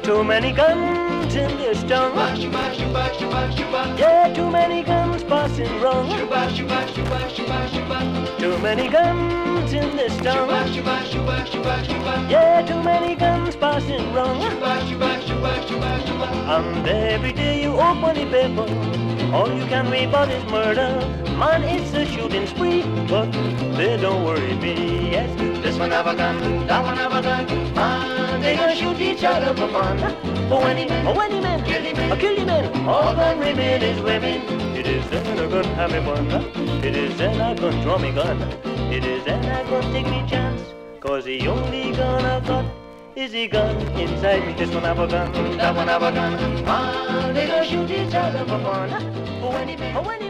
Too many guns in this town. Yeah, too many guns passing wrong. Too many guns in this town. Yeah, too many guns passing wrong. And every day you open the paper, all you can read about is murder. Man, it's a shooting spree, but they don't worry me. Yes, this one have a gun, that one have a gun. Man, they gonna shoot each other for fun. Oh, any man, kill the man. All that remain is women. It is then I gonna have me fun. It is then I gonna draw me gun. It is then I gonna take me chance. Cause the only gun I got is the gun inside me. This one have a gun, that one have a gun. Man, they gonna shoot each other for fun. Oh, any man.